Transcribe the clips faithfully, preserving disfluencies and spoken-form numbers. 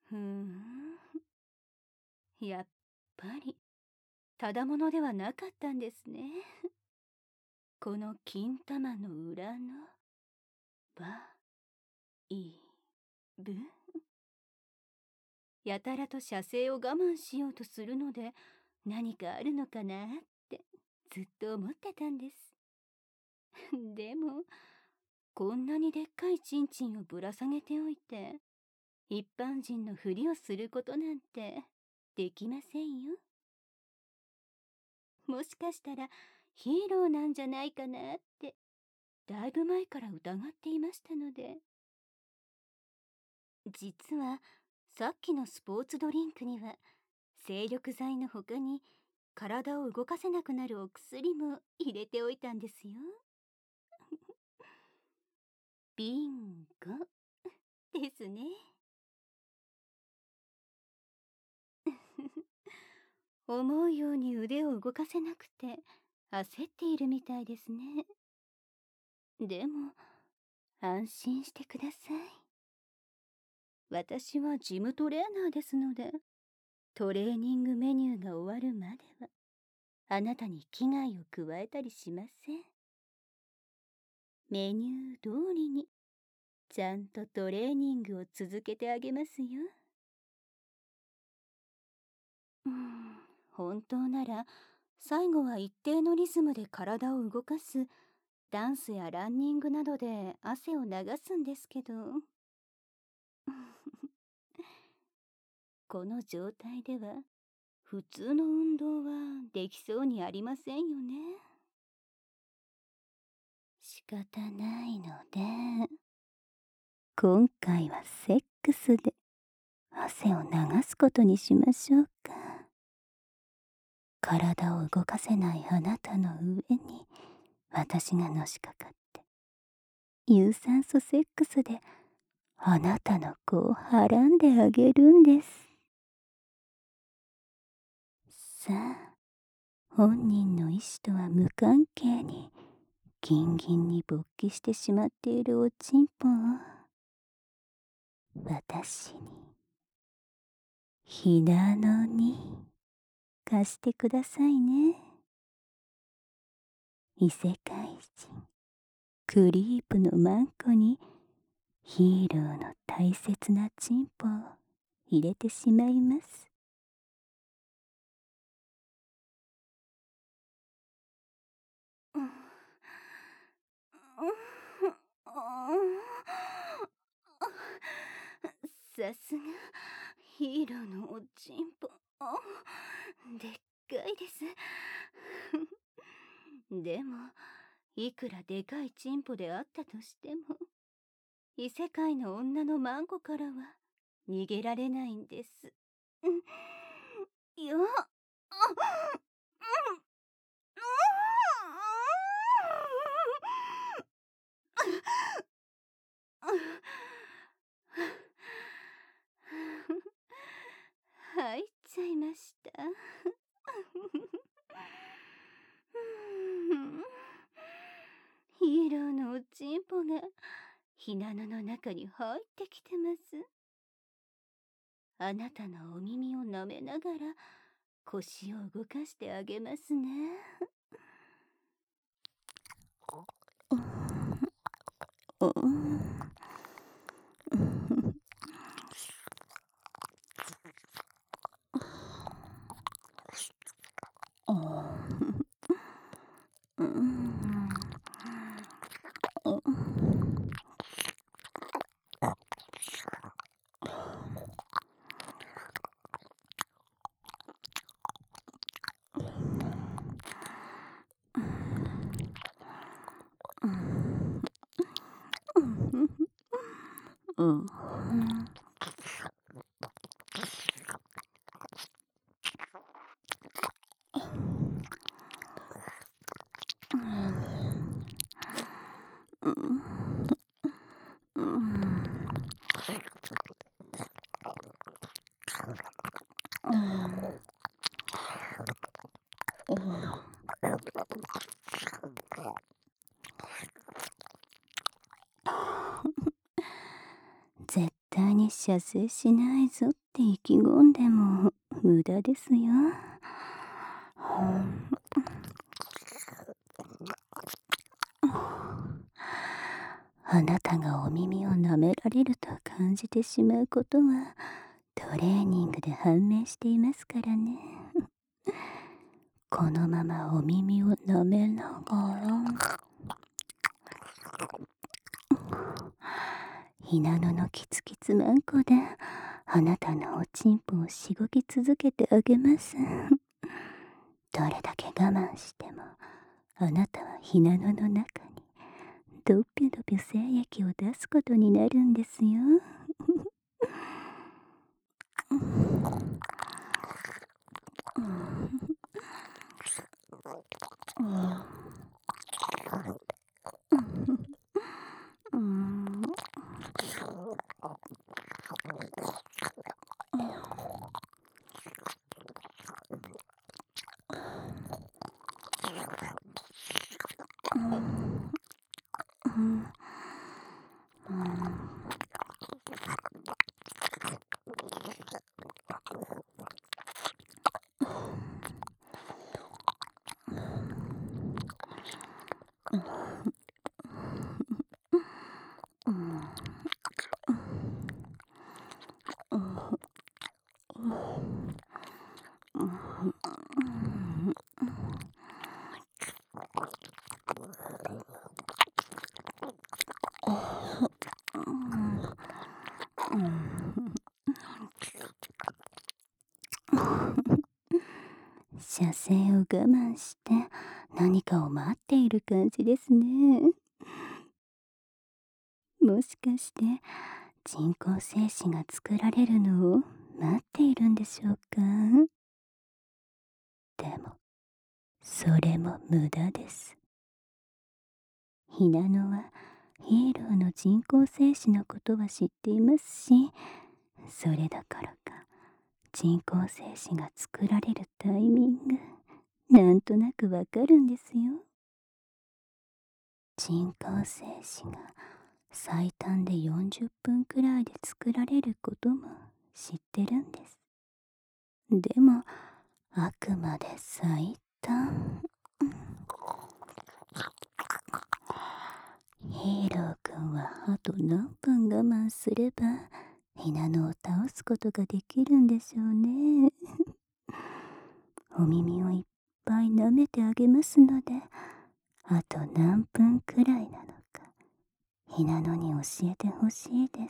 ふーん。やっぱりただものではなかったんですね。この金玉の裏のバイブ。やたらと射精を我慢しようとするので、何かあるのかなってずっと思ってたんです。でもこんなにでっかいチンチンをぶら下げておいて、一般人のふりをすることなんてできませんよ。もしかしたらヒーローなんじゃないかなってだいぶ前から疑っていましたので。実はさっきのスポーツドリンクには精力剤の他に体を動かせなくなるお薬も入れておいたんですよ。ビンゴですね。思うように腕を動かせなくて焦っているみたいですね。でも安心してください。私はジムトレーナーですので、トレーニングメニューが終わるまではあなたに危害を加えたりしません。メニュー通りにちゃんとトレーニングを続けてあげますよ。うーん、本当なら最後は一定のリズムで体を動かすダンスやランニングなどで汗を流すんですけどこの状態では普通の運動はできそうにありませんよね。仕方ないので、今回はセックスで汗を流すことにしましょうか。体を動かせないあなたの上に私がのしかかって有酸素セックスであなたの子をはらんであげるんです。さあ、本人の意思とは無関係にギンギンに勃起してしまっているおちんぽを私にひなのに貸してくださいね。異世界人クリープのマンコにヒーローの大切なチンポを入れてしまいます。さすがヒーローのおちんぽでっかいです。でもいくらでかいチンポであったとしても異世界の女のマンコからは逃げられないんです。いや、入っちゃいました。ヒーローのおちんぽがひなのの中に入ってきてます。あなたのお耳を舐めながら腰を動かしてあげますね。絶対に射精しないぞっって意気込んでも無駄ですよ。あなたがお耳を舐められると感じてしまうことはトレーニングで判明していますからね。このままお耳を舐めながらひなののキツキツマンコであなたのおちんぽをしごき続けてあげます。どれだけ我慢してもあなたはひなのの中にドッピュドピュ精液を出すことになるんですよ。射精を我慢して何かを待っている感じですね。もしかして人工精子が作られるのを待っているんでしょうか。でもそれも無駄です。ひなのはヒーローの人工精子のことは知っていますし、それだからか人工精子が作られるタイミングなんとなくわかるんですよ。人工精子が最短でよんじゅっぷんくらいで作られることも知ってるんです。でもあくまで最短。ヒーローくんはあと何分我慢すればひなのを倒すことができるんでしょうね。お耳をいっぱい舐めてあげますので、あと何分くらいなのかひなのに教えてほしいです。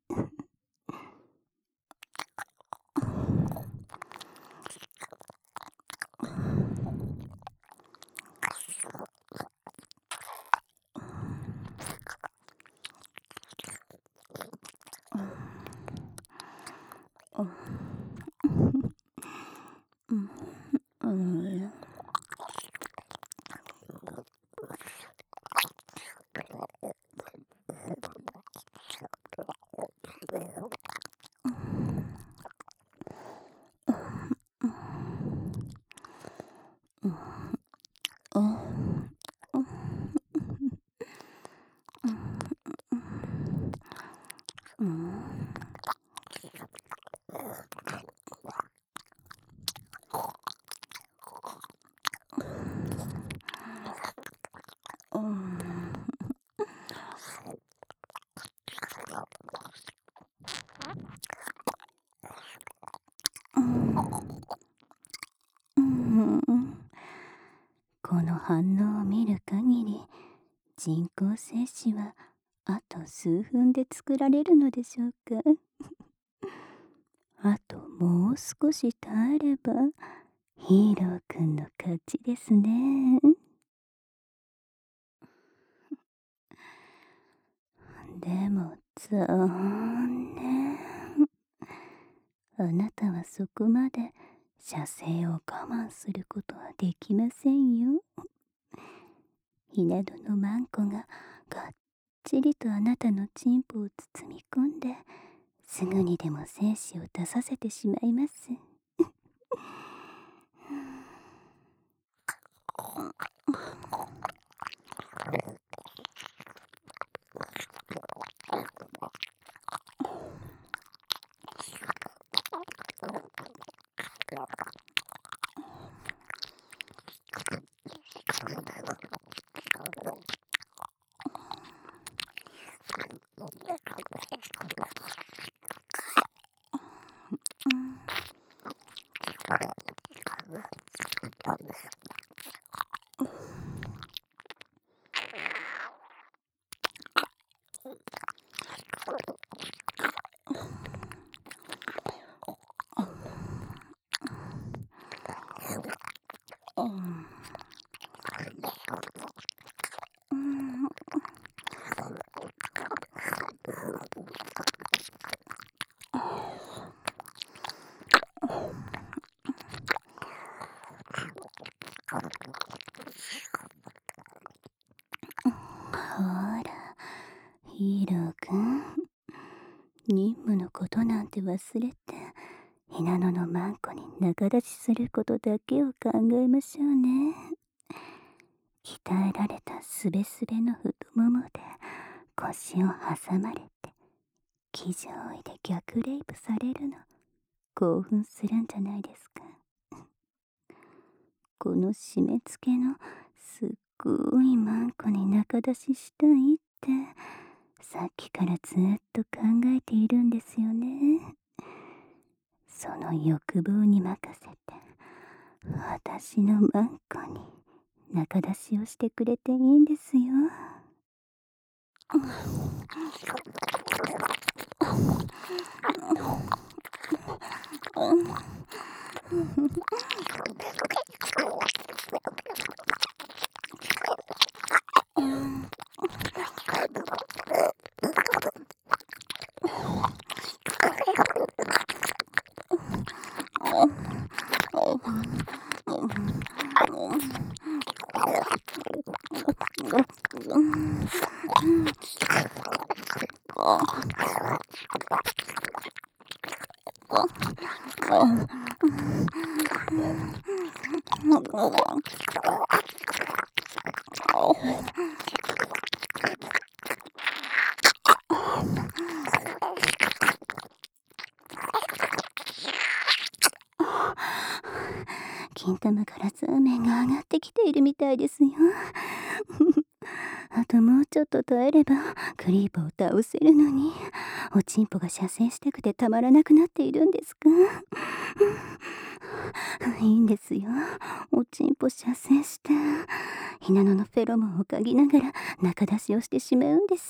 この反応を見る限り人工精子はあと数分で作られるのでしょうか。あともう少し耐えればヒーローくんの勝ちですね。でも残念。あなたはそこまで射精を我慢することはできませんよ。ひなどのマンコががっちりとあなたのチンポを包み込んですぐにでも精子を出させてしまいます。 ほら、ヒーローくん。任務のことなんて忘れて、ひなののマンコに仲立ちすることだけを考えましょうね。鍛えられたすべすべの太ももで腰を挟まれて、騎乗位で逆レイプされるの、興奮するんじゃないですか。この締め付けのすっごいマンコに仲出ししたいって、さっきからずっと考えているんですよね。その欲望に任せて、私のマンコに仲出しをしてくれていいんですよ。金玉からザーメンが上がってきているみたいですよ。あともうちょっと耐えればクリーパーを倒せるのに、おちんぽが射精したくてたまらなくなっているんですか。いいんですよ。おちんぽ射精してひなののフェロモンを嗅ぎながら仲出しをしてしまうんです。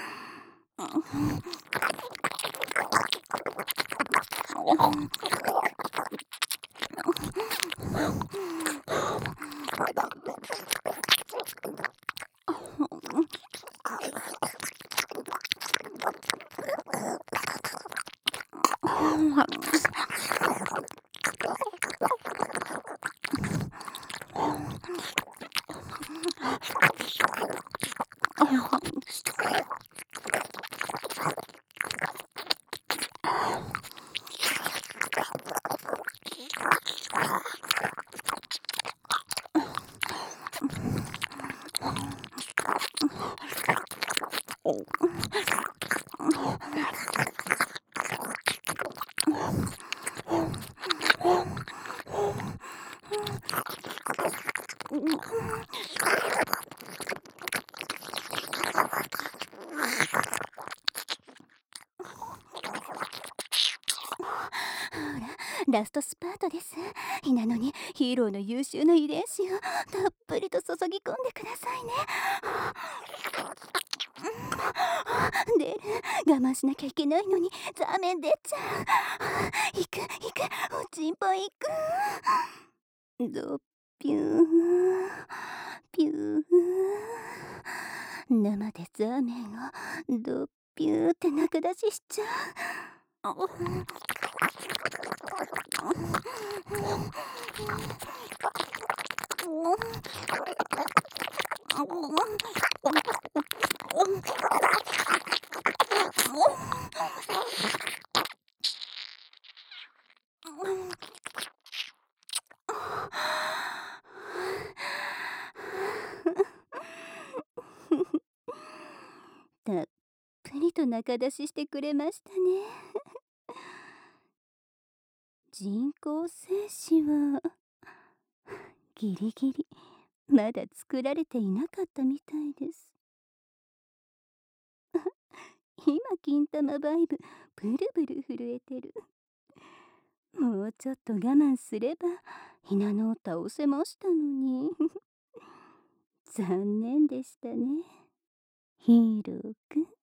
ラストスパートです。ひなのにヒーローの優秀な遺伝子をたっぷりと注ぎ込んでくださいね。出る。我慢しなきゃいけないのにザーメン出ちゃう。いくいく、おちんぽいく。ドピューピュー。生でザーメンをドピューって中出ししちゃう。たっぷりと仲出ししてくれましたね。人工精子はギリギリまだ作られていなかったみたいです。 今金玉バイブブルブル震えてる。もうちょっと我慢すればひなのを倒せましたのに。残念でしたね、ヒーローくん。